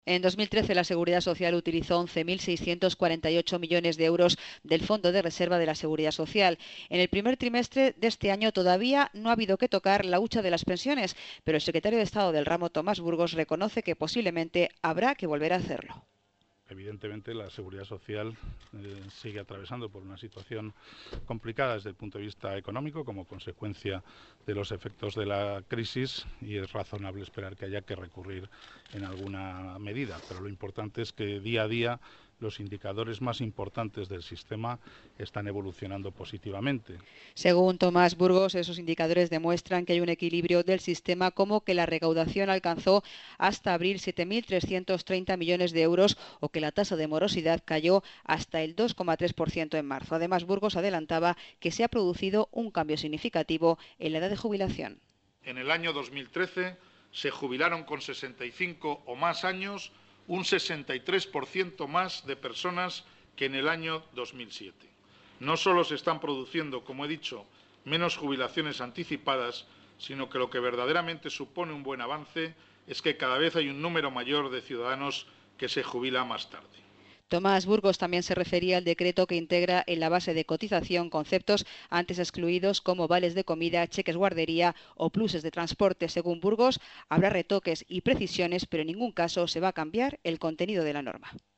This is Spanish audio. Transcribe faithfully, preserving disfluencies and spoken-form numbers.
En dos mil trece, la Seguridad Social utilizó once mil seiscientos cuarenta y ocho millones de euros del Fondo de Reserva de la Seguridad Social. En el primer trimestre de este año todavía no ha habido que tocar la hucha de las pensiones, pero el secretario de Estado del ramo, Tomás Burgos, reconoce que posiblemente habrá que volver a hacerlo. Evidentemente, la Seguridad Social eh, sigue atravesando por una situación complicada desde el punto de vista económico como consecuencia de los efectos de la crisis, y es razonable esperar que haya que recurrir en alguna medida. Pero lo importante es que día a día los indicadores más importantes del sistema están evolucionando positivamente. Según Tomás Burgos, esos indicadores demuestran que hay un equilibrio del sistema, como que la recaudación alcanzó hasta abril siete mil trescientos treinta millones de euros o que la tasa de morosidad cayó hasta el dos coma tres por ciento en marzo. Además, Burgos adelantaba que se ha producido un cambio significativo en la edad de jubilación. En el año dos mil trece se jubilaron con sesenta y cinco o más años un sesenta y tres por ciento más de personas que en el año dos mil siete. No solo se están produciendo, como he dicho, menos jubilaciones anticipadas, sino que lo que verdaderamente supone un buen avance es que cada vez hay un número mayor de ciudadanos que se jubila más tarde. Tomás Burgos también se refería al decreto que integra en la base de cotización conceptos antes excluidos como vales de comida, cheques guardería o pluses de transporte. Según Burgos, habrá retoques y precisiones, pero en ningún caso se va a cambiar el contenido de la norma.